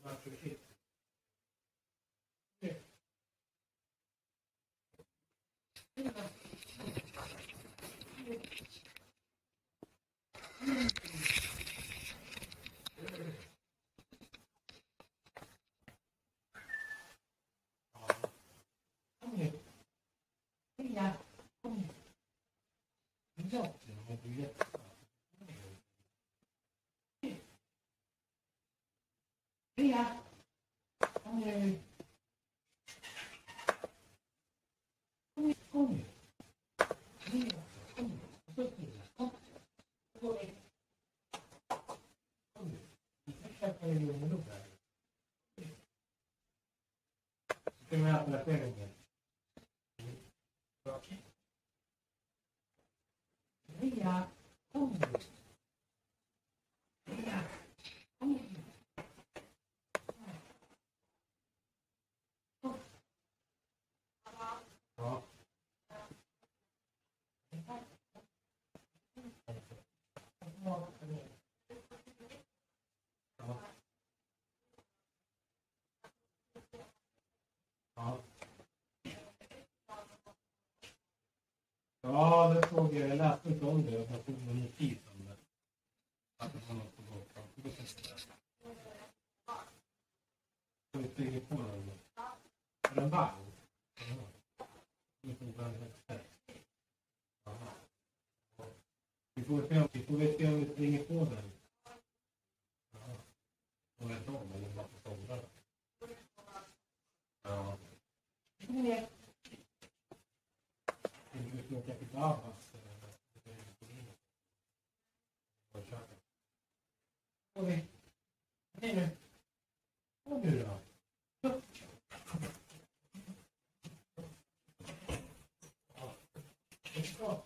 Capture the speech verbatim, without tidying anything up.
Ja, det såg jag. Jag läste inte om det. Jag tog en notis om det. Att det var något på gång. Det testar jag. Ska vi springa på den? Är den varm? Vi får se om vi får se om vi springer på den. Och vet om eller vad som somrar. Ja. Vi får åka till Davas. Oj. Hej nu. Och du då? Ja.